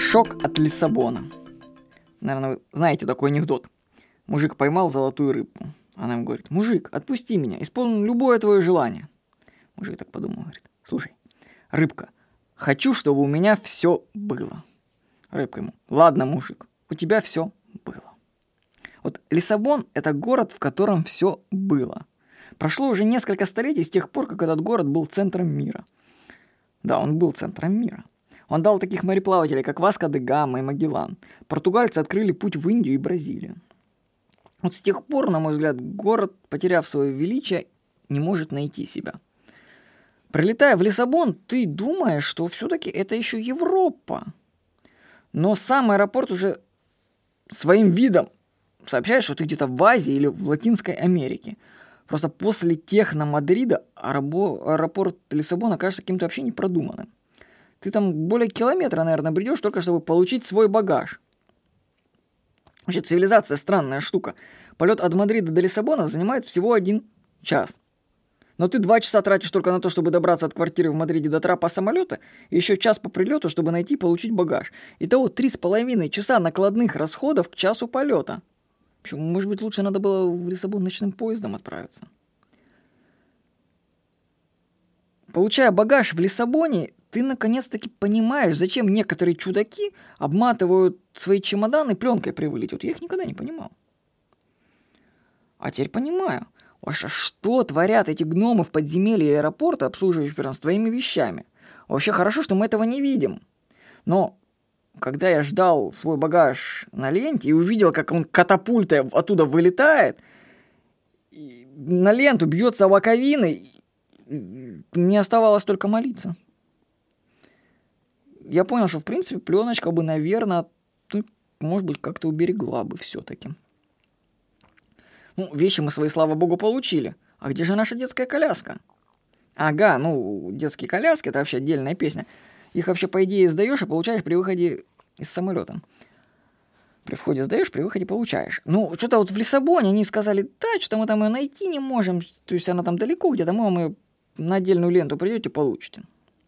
Шок от Лиссабона. Наверное, вы знаете такой анекдот. Мужик поймал золотую рыбку. Она ему говорит: мужик, отпусти меня, исполню любое твое желание. Мужик так подумал, говорит: слушай, рыбка, хочу, чтобы у меня все было. Рыбка ему: ладно, мужик, у тебя все было. Вот Лиссабон — это город, в котором все было. Прошло уже несколько столетий с тех пор, как этот город был центром мира. Да, он был центром мира. Он дал таких мореплавателей, как Васко де Гама и Магеллан. Португальцы открыли путь в Индию и Бразилию. Вот с тех пор, на мой взгляд, город, потеряв свое величие, не может найти себя. Прилетая в Лиссабон, ты думаешь, что все-таки это еще Европа. Но сам аэропорт уже своим видом сообщает, что ты где-то в Азии или в Латинской Америке. Просто после Техно-Мадрида аэропорт Лиссабона кажется каким-то вообще непродуманным. Ты там более километра, наверное, бредешь, только чтобы получить свой багаж. Вообще, цивилизация странная штука. Полет от Мадрида до Лиссабона занимает всего 1 час. Но ты 2 часа тратишь только на то, чтобы добраться от квартиры в Мадриде до трапа самолета, и еще час по прилету, чтобы найти и получить багаж. Итого 3,5 часа накладных расходов к часу полета. Может быть, лучше надо было в Лиссабон ночным поездом отправиться. Получая багаж в Лиссабоне, ты наконец-таки понимаешь, зачем некоторые чудаки обматывают свои чемоданы пленкой при вылете. Вот я их никогда не понимал. А теперь понимаю. Вообще, что творят эти гномы в подземелье аэропорта, обслуживающие с твоими вещами? Вообще хорошо, что мы этого не видим. Но когда я ждал свой багаж на ленте и увидел, как он катапультой оттуда вылетает, на ленту бьется лаковиной, мне оставалось только молиться. Я понял, что, в принципе, пленочка бы, наверное, может быть, как-то уберегла бы все-таки. Вещи мы свои, слава богу, получили. А где же наша детская коляска? Ага, детские коляски — это вообще отдельная песня. Их вообще, по идее, сдаешь и получаешь при выходе из самолета. При входе сдаешь, при выходе получаешь. Что-то вот в Лиссабоне они сказали: да, что-то мы там ее найти не можем. То есть она там далеко где-то, мы вам ее на отдельную ленту придете, получите.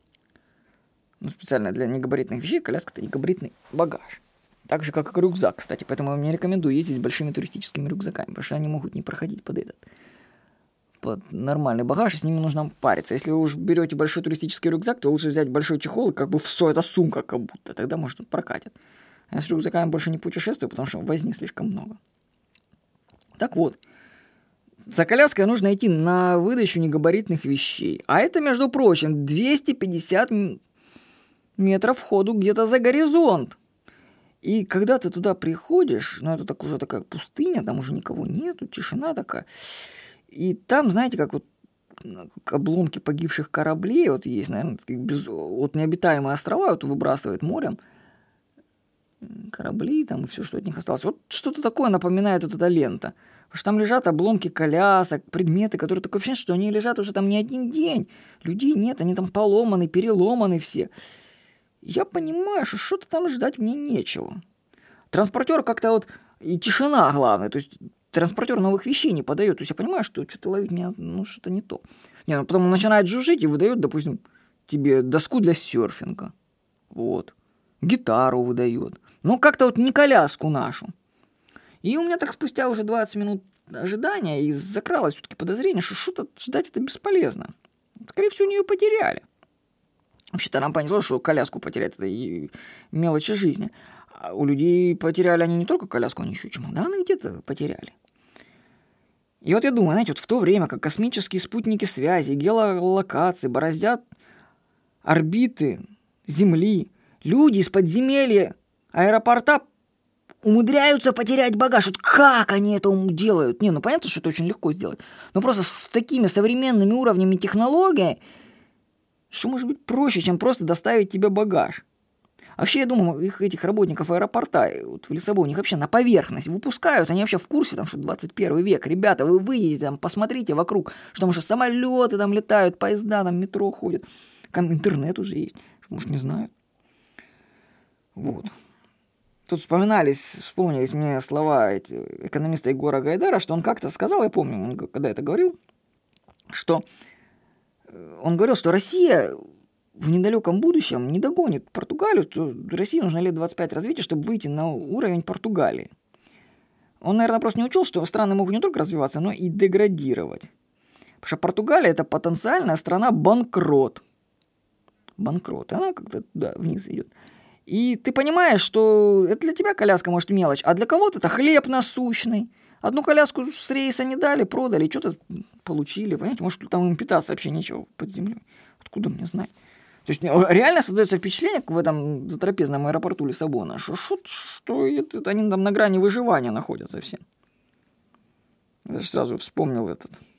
Специально для негабаритных вещей коляска — это негабаритный багаж. Так же, как и рюкзак, кстати. Поэтому я вам не рекомендую ездить с большими туристическими рюкзаками, потому что они могут не проходить под нормальный багаж, и с ними нужно париться. Если вы уж берете большой туристический рюкзак, то лучше взять большой чехол, и как бы все это сумка как будто. Тогда, может, прокатит. Я с рюкзаками больше не путешествую, потому что возни слишком много. Так вот, за коляской нужно идти на выдачу негабаритных вещей. А это, между прочим, 250 метров входу где-то за горизонт. И когда ты туда приходишь, это так уже такая пустыня, там уже никого нету, тишина такая. И там, знаете, как вот обломки погибших кораблей, вот есть, наверное, вот необитаемые острова вот выбрасывает морем. Корабли там и все, что от них осталось. Вот что-то такое напоминает вот эта лента. Потому что там лежат обломки колясок, предметы, которые такое ощущение, что они лежат уже там не один день. Людей нет, они там поломаны, переломаны все. Я понимаю, что что-то там ждать мне нечего. Транспортер как-то вот... И тишина, главное. То есть транспортер новых вещей не подает. То есть я понимаю, что что-то ловить меня, что-то не то. Потом он начинает жужжить и выдает, допустим, тебе доску для серфинга. Вот. Гитару выдает. Как-то вот не коляску нашу. И у меня так спустя уже 20 минут ожидания и закралось все-таки подозрение, что что-то ждать это бесполезно. Скорее всего, они ее потеряли. Вообще-то нам понесло, что коляску потерять — это и мелочи жизни. А у людей потеряли они не только коляску, они еще чемоданы где-то потеряли. И вот я думаю, знаете, вот в то время, как космические спутники связи, геолокации бороздят орбиты Земли, люди из подземелья аэропорта умудряются потерять багаж. Вот как они это делают? Понятно, что это очень легко сделать. Но просто с такими современными уровнями технологий, что может быть проще, чем просто доставить тебе багаж? Вообще, я думаю, этих работников аэропорта вот в Лиссабоне, их вообще на поверхность выпускают, они вообще в курсе, что 21 век. Ребята, вы выйдете, там, посмотрите вокруг, что там уже самолеты там летают, поезда, там метро ходят. Там интернет уже есть, может, не знают. Вот. Тут вспомнились мне слова экономиста Егора Гайдара, что он как-то сказал, я помню, он когда это говорил, что он говорил, что Россия в недалеком будущем не догонит Португалию, то России нужно лет 25 развития, чтобы выйти на уровень Португалии. Он, наверное, просто не учел, что страны могут не только развиваться, но и деградировать. Потому что Португалия – это потенциальная страна-банкрот. Банкрот. И она как-то туда вниз идет. И ты понимаешь, что это для тебя коляска, может, мелочь, а для кого-то это хлеб насущный. Одну коляску с рейса не дали, продали, и что-то получили. Понимаете, может, там им питаться вообще нечего под землей. Откуда мне знать? То есть реально создается впечатление в этом затрапезном аэропорту Лиссабона, что они там на грани выживания находятся все. Я же сразу вспомнил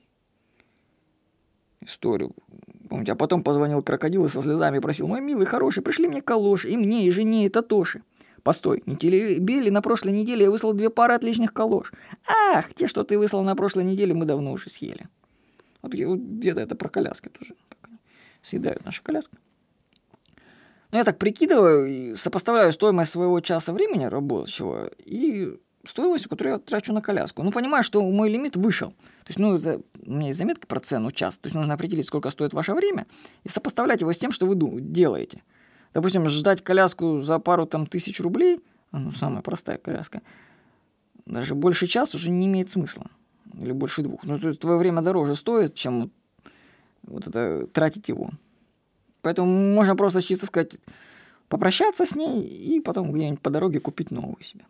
историю. Помните, а потом позвонил крокодил и со слезами просил: мой милый, хороший, пришли мне калоши, и мне, и жене, и Татоши. Постой, не тебе ли на прошлой неделе я выслал 2 пары отличных калош? Ах, те, что ты выслал на прошлой неделе, мы давно уже съели. Вот где-то это про коляски тоже. Съедают наши коляски. Ну, я так прикидываю и сопоставляю стоимость своего часа времени рабочего и стоимость, которую я трачу на коляску. Ну, понимаю, что мой лимит вышел. То есть, это у меня есть заметка про цену час. То есть, нужно определить, сколько стоит ваше время, и сопоставлять его с тем, что вы делаете. Допустим, ждать коляску за пару тысяч рублей, самая простая коляска, даже больше часа уже не имеет смысла. Или больше 2. То есть, твое время дороже стоит, чем вот это тратить его. Поэтому можно просто чисто сказать, попрощаться с ней и потом где-нибудь по дороге купить новую себе.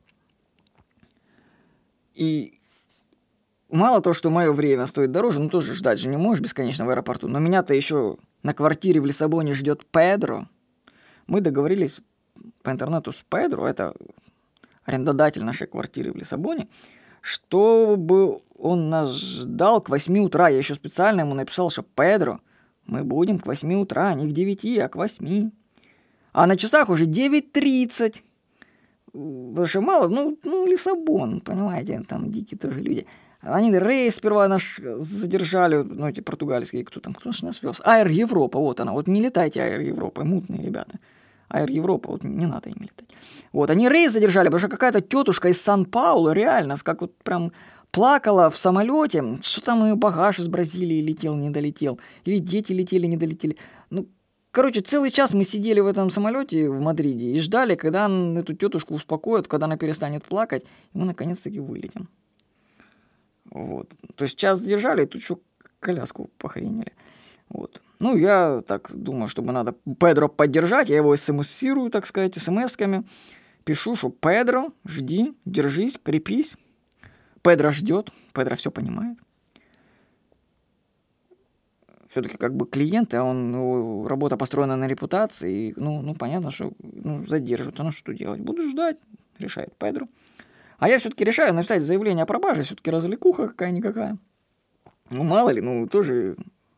И мало того, что мое время стоит дороже, тоже ждать же не можешь бесконечно в аэропорту. Но меня-то еще на квартире в Лиссабоне ждет Педро. Мы договорились по интернету с Педро, это арендодатель нашей квартиры в Лиссабоне, чтобы он нас ждал к 8 утра. Я еще специально ему написал, что Педро, мы будем к 8 утра, не к 9, а к 8. А на часах уже 9:30. Потому что мало, Лиссабон, понимаете, там дикие тоже люди. Они рейс сперва наш задержали, эти португальские, кто же нас вез? Аэр Европа, вот она, вот не летайте Аэр Европа, мутные ребята. Аэр Европа, вот не надо ими летать. Вот, они рейс задержали, потому что какая-то тетушка из Сан-Паулу, реально, как вот прям плакала в самолете, что там ее багаж из Бразилии летел, не долетел, или дети летели, не долетели. Целый час мы сидели в этом самолете в Мадриде и ждали, когда эту тетушку успокоят, когда она перестанет плакать, и мы наконец-таки вылетим. Вот. То есть час задержали, и тут еще коляску похренили. Вот. Я так думаю, чтобы надо Педро поддержать, я его смс-сирую, так сказать, смс-ками. Пишу, что Педро, жди, держись, крепись. Педро ждет, Педро все понимает. Все-таки клиент, а работа построена на репутации, и, понятно, что задержат. Что делать? Буду ждать, решает Педро. А я все-таки решаю написать заявление о пропаже, все-таки развлекуха какая-никакая. Мало ли, тоже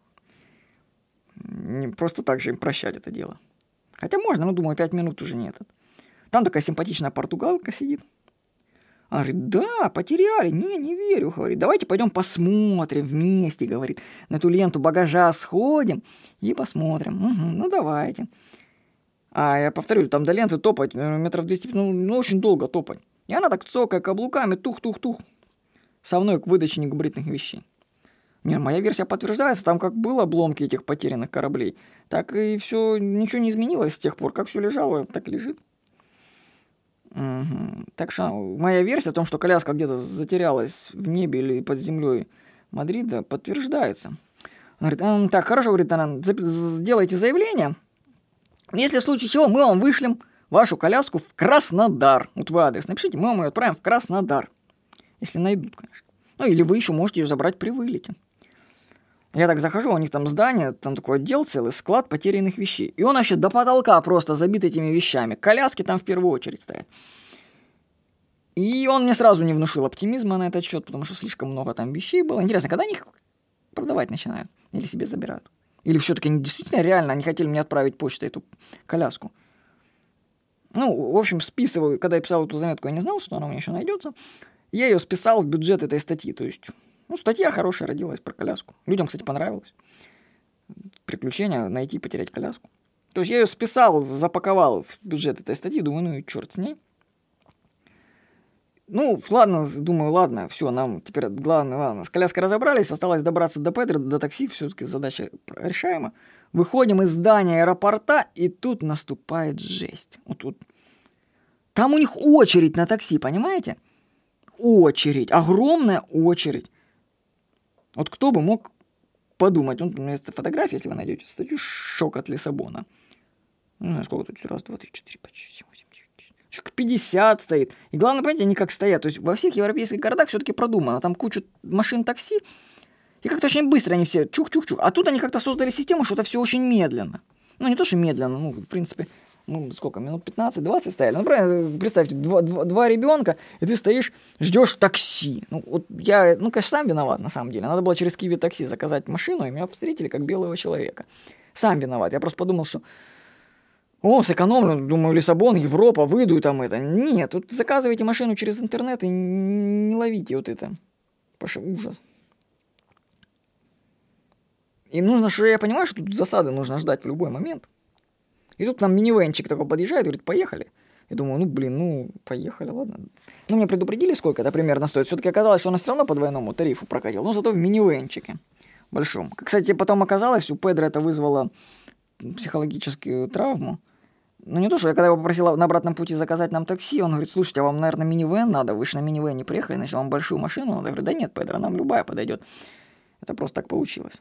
не просто так же им прощать это дело. Хотя можно, думаю, 5 минут уже нет. Там такая симпатичная португалка сидит. Она говорит, да, потеряли, не верю, говорит, давайте пойдем посмотрим вместе, говорит, на эту ленту багажа сходим и посмотрим. Угу, давайте. А я повторю, там до ленты топать метров 200, очень долго топать. И она так цокая каблуками, тух-тух-тух, со мной к выдаче негабаритных вещей. Моя версия подтверждается, там как было обломки этих потерянных кораблей, так и все, ничего не изменилось с тех пор, как все лежало, так лежит. Угу. Так что моя версия о том, что коляска где-то затерялась в небе или под землей Мадрида, подтверждается. Она говорит, так, хорошо, говорит она, сделайте заявление. Если в случае чего, мы вам вышлем вашу коляску в Краснодар. Вот вы адрес напишите, мы вам ее отправим в Краснодар. Если найдут, конечно. Или вы еще можете ее забрать при вылете. Я так захожу, у них там здание, там такой отдел целый, склад потерянных вещей. И он вообще до потолка просто забит этими вещами. Коляски там в первую очередь стоят. И он мне сразу не внушил оптимизма на этот счет, потому что слишком много там вещей было. Интересно, когда они их продавать начинают? Или себе забирают? Или все-таки они действительно реально они хотели мне отправить почтой эту коляску? В общем, списываю. Когда я писал эту заметку, я не знал, что она у меня еще найдется. Я ее списал в бюджет этой статьи. То есть, статья хорошая родилась про коляску. Людям, кстати, понравилось. Приключение найти и потерять коляску. То есть я ее списал, запаковал в бюджет этой статьи. Думаю, и черт с ней. Ладно, все, нам теперь главное, с коляской разобрались, осталось добраться до Педро, до такси, все-таки задача решаема. Выходим из здания аэропорта, и тут наступает жесть. Вот тут. Там у них очередь на такси, понимаете? Очередь. Огромная очередь. Вот кто бы мог подумать. Вот у меня есть фотография, если вы найдете статью «Шок от Лиссабона». Не знаю, сколько тут. Раз, два, три, четыре, пять, шесть, семь, восемь, девять, десять. Человек 50 стоит. И главное, понимаете, они как стоят. То есть во всех европейских городах все-таки продумано. Там куча машин такси. И как-то очень быстро они все чух-чух-чух. А тут они как-то создали систему, что это все очень медленно. Ну, не то, что медленно, ну, в принципе, сколько, минут 15-20 стояли. Ну, правильно, представьте, два ребенка, и ты стоишь, ждешь такси. Ну, вот я, конечно, сам виноват, на самом деле. Надо было через Киви такси заказать машину, и меня встретили как белого человека. Сам виноват. Я просто подумал, что сэкономлю, думаю, Лиссабон, Европа, выйду и там это. Нет, тут заказывайте машину через интернет и не ловите вот это. Ужас. И нужно, что я понимаю, что тут засады нужно ждать в любой момент. И тут нам минивенчик такой подъезжает, говорит, поехали. Я думаю, поехали, ладно. Ну, мне предупредили, сколько это примерно стоит. Все-таки оказалось, что он все равно по двойному тарифу прокатил, но зато в минивенчике большом. Кстати, потом оказалось, у Педро это вызвало психологическую травму. Ну, не то, что я когда его попросил на обратном пути заказать нам такси, он говорит, слушайте, а вам, наверное, минивэн надо? Вы же на минивэне приехали, значит, вам большую машину надо. Я говорю, да нет, Педро, нам любая подойдет. Это просто так получилось.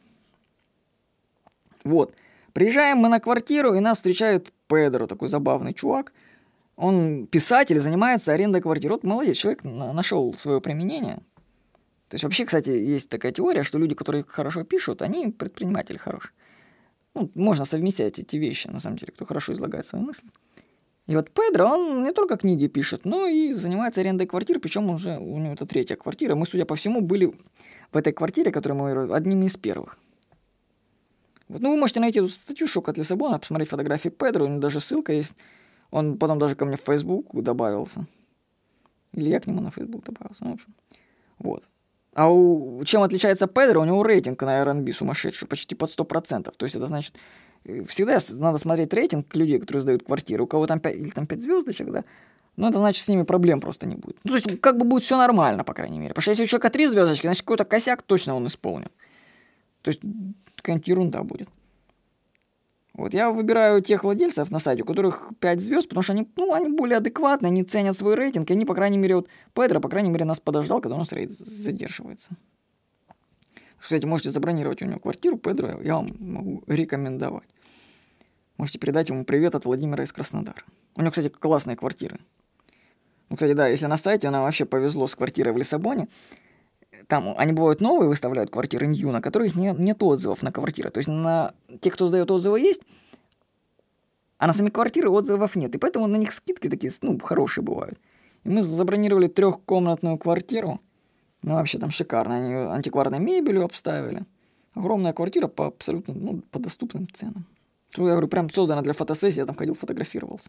Вот. Приезжаем мы на квартиру, и нас встречает Педро, такой забавный чувак. Он писатель, занимается арендой квартир. Вот молодец, человек нашел свое применение. То есть вообще, кстати, есть такая теория, что люди, которые хорошо пишут, они предприниматели хорошие. Ну, можно совместить эти вещи, на самом деле, кто хорошо излагает свои мысли. И вот Педро, он не только книги пишет, но и занимается арендой квартир, причем уже у него это 3-я квартира. Мы, судя по всему, были в этой квартире, которую мы одними из первых. Вот, ну, вы можете найти эту статью «Шок от Лиссабона», посмотреть фотографии Педро, у него даже ссылка есть. Он потом даже ко мне в Facebook добавился. Или я к нему на Facebook добавился, ну, в общем. Вот. А чем отличается Педро? У него рейтинг на Airbnb сумасшедший, почти под 100%. То есть это значит, всегда надо смотреть рейтинг людей, которые сдают квартиры. У кого там 5, или там 5 звездочек, да? Ну, это значит, с ними проблем просто не будет. Ну, то есть, как бы будет все нормально, по крайней мере. Потому что если у человека 3 звездочки, значит, какой-то косяк точно он исполнит. То есть какая-нибудь ерунда будет. Вот я выбираю тех владельцев на сайте, у которых 5 звезд, потому что они более адекватны, они ценят свой рейтинг, и они, по крайней мере, вот Педро, по крайней мере, нас подождал, когда у нас рейд задерживается. Кстати, можете забронировать у него квартиру, Педро, я вам могу рекомендовать. Можете передать ему привет от Владимира из Краснодара. У него, кстати, классные квартиры. Ну, кстати, да, если на сайте, нам вообще повезло с квартирой в Лиссабоне. Там они бывают новые, выставляют квартиры нью, на которых нет отзывов на квартиры. То есть на тех, кто сдает отзывы, есть, а на сами квартиры отзывов нет. И поэтому на них скидки такие, хорошие бывают. И мы забронировали 3-комнатную квартиру. Ну, вообще там шикарно. Они антикварной мебелью обставили. Огромная квартира по абсолютно, по доступным ценам. Что я говорю, прям создана для фотосессии, я там ходил, фотографировался.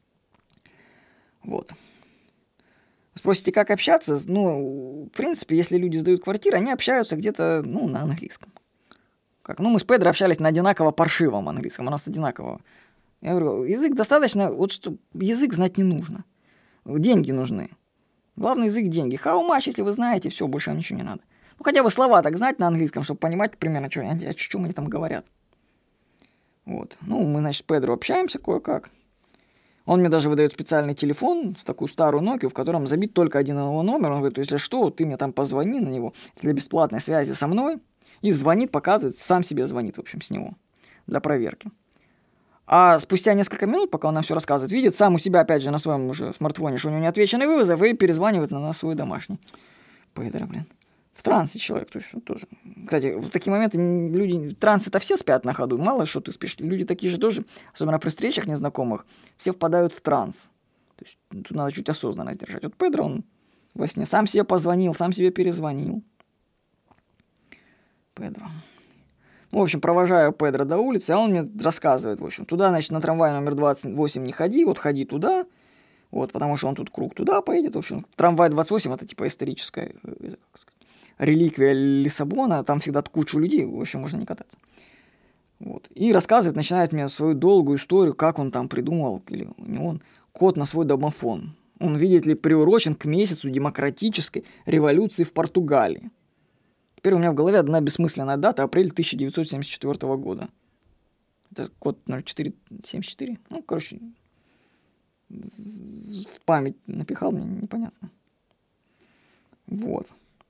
Вот. Спросите, как общаться? Ну, в принципе, если люди сдают квартиры, они общаются где-то, на английском. Мы с Педро общались на одинаково паршивом английском, у нас одинаково. Я говорю, язык достаточно, вот что язык знать не нужно. Деньги нужны. Главный язык – деньги. How much, если вы знаете, все, больше вам ничего не надо. Ну, хотя бы слова так знать на английском, чтобы понимать примерно, о чем они там говорят. Вот. Ну, мы, значит, с Педро общаемся кое-как. Он мне даже выдает специальный телефон, такую старую Nokia, в котором забит только один его номер. Он говорит, если что, ты мне там позвони на него для бесплатной связи со мной. И звонит, показывает, сам себе звонит, в общем, с него для проверки. А спустя несколько минут, пока он нам все рассказывает, видит сам у себя, опять же, на своем уже смартфоне, что у него неотвеченный вызов, и перезванивает на нас свой домашний. Педро, в трансе человек, то есть тоже. Кстати, в такие моменты люди, трансы-то все спят на ходу, мало что ты спишь. Люди такие же тоже, особенно при встречах незнакомых, все впадают в транс. То есть тут надо чуть осознанность держать. Вот Педро, он во сне сам себе позвонил, сам себе перезвонил. Педро. В общем, провожаю Педро до улицы, а он мне рассказывает, в общем, туда, значит, на трамвай номер 28 не ходи, вот ходи туда, вот, потому что он тут круг туда поедет, в общем, трамвай 28 это типа историческая, реликвия Лиссабона, там всегда кучу людей, в общем, можно не кататься. Вот. И рассказывает, начинает мне свою долгую историю, как он там придумал, или не он, код на свой домофон. Он, видите ли, приурочен к месяцу демократической революции в Португалии. Теперь у меня в голове одна бессмысленная дата, апрель 1974 года. Это код 0474. Ну, короче, в память напихал, мне непонятно. Вот.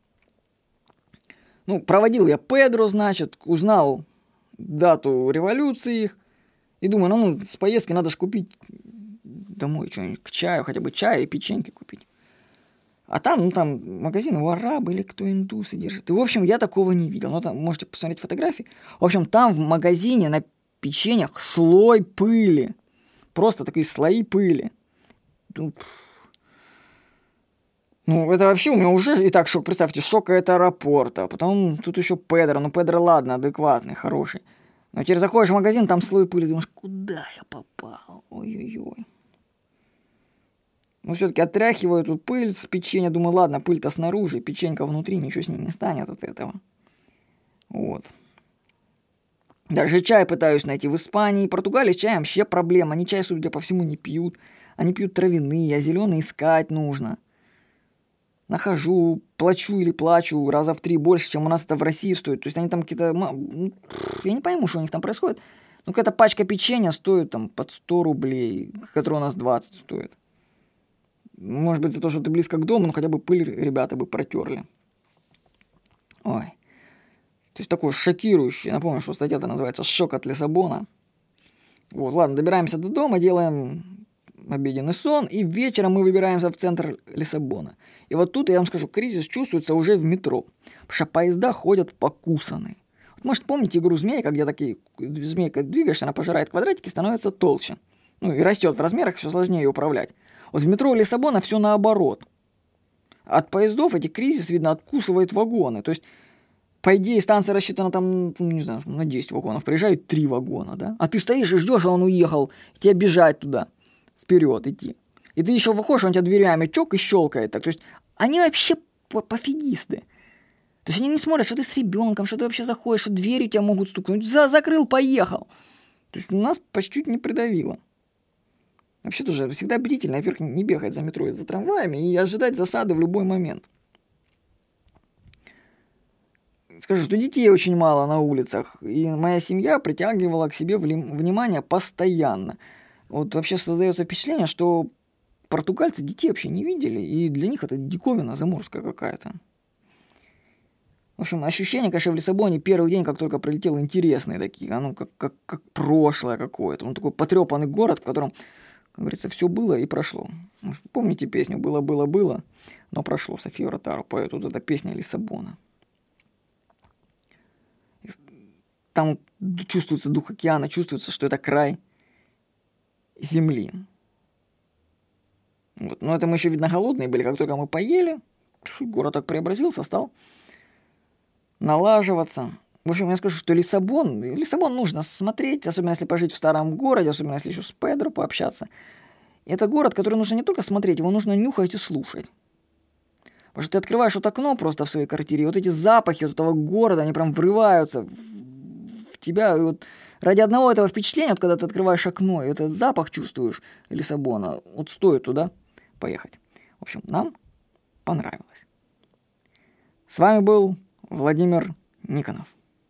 Ну, проводил я Педро, значит, узнал дату революции их. И думаю, ну, с поездки надо же купить домой что-нибудь к чаю, хотя бы чай и печеньки купить. А там, ну, там магазины у арабы или кто индусы держит. И, в общем, я такого не видел. Ну, там можете посмотреть фотографии. В общем, там в магазине на печеньях слой пыли. Просто такие слои пыли. Ну, это вообще у меня уже и так шок. Представьте, шок от аэропорта. Потом тут еще Педро. Ну, Педро, ладно, адекватный, хороший. Но теперь заходишь в магазин, там слой пыли. Думаешь, куда я попал? Ой-ой-ой. Ну, все-таки отряхиваю эту пыль с печенья. Думаю, ладно, пыль-то снаружи, печенька внутри, ничего с ним не станет от этого. Вот. Даже чай пытаюсь найти в Испании. Португалии с чаем вообще проблема. Они чай, судя по всему, не пьют. Они пьют травяные, а зеленый искать нужно. Нахожу, плачу или плачу раза в 3 больше, чем у нас это в России стоит. То есть они там какие-то... Я не пойму, что у них там происходит. Но какая-то пачка печенья стоит там под 100 рублей, которая у нас 20 стоит. Может быть, за то, что ты близко к дому, но хотя бы пыль ребята бы протерли. Ой. То есть такое шокирующее. Напомню, что статья-то называется «Шок от Лиссабона». Вот, ладно, добираемся до дома, делаем обеденный сон, и вечером мы выбираемся в центр Лиссабона. И вот тут, я вам скажу, кризис чувствуется уже в метро, потому что поезда ходят покусанные. Вот, может, помните игру «Змейка», где такие змейка двигаешься, она пожирает квадратики, становится толще. Ну, и растет в размерах, все сложнее ее управлять. Вот в метро Лиссабона все наоборот. От поездов эти кризис, видно, откусывает вагоны. То есть, по идее, станция рассчитана там, не знаю, на 10 вагонов. Приезжают 3 вагона, да? А ты стоишь и ждешь, а он уехал. Тебе бежать туда, вперед идти. И ты еще выходишь, он тебя дверями чок и щелкает так. То есть, они вообще пофигисты. То есть, они не смотрят, что ты с ребенком, что ты вообще заходишь, что двери у тебя могут стукнуть. Закрыл, поехал. То есть, нас почти не придавило. Вообще тоже всегда бдительно, во-первых, не бегать за метро и за трамваями и ожидать засады в любой момент. Скажу, что детей очень мало на улицах, и моя семья притягивала к себе внимание постоянно. Вот вообще создается впечатление, что португальцы детей вообще не видели, и для них это диковина заморская какая-то. В общем, ощущения, конечно, в Лиссабоне первый день, как только прилетел, интересные такие, ну, как прошлое какое-то. Он такой потрепанный город, в котором, как говорится, все было и прошло. Помните песню «Было, но прошло»? София Ротару поет, вот эта песня Лиссабона. Там чувствуется дух океана, чувствуется, что это край земли. Вот. Но это мы еще, видно, голодные были. Как только мы поели, город так преобразился, стал налаживаться. В общем, я скажу, что Лиссабон нужно смотреть, особенно если пожить в старом городе, особенно если еще с Педро пообщаться. Это город, который нужно не только смотреть, его нужно нюхать и слушать. Потому что ты открываешь вот окно просто в своей квартире, и вот эти запахи вот этого города, они прям врываются в тебя. И вот ради одного этого впечатления, вот когда ты открываешь окно, и этот запах чувствуешь Лиссабона, вот стоит туда поехать. В общем, нам понравилось. С вами был Владимир Никонов.